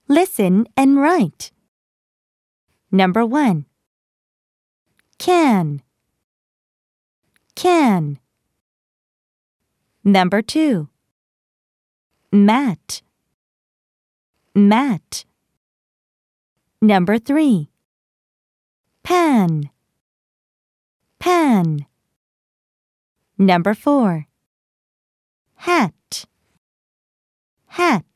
Listen and write. Number 1. Can. Can. Number 2. Mat. Mat. Number 3. Pan. Pan. Number 4. Hat. Hat.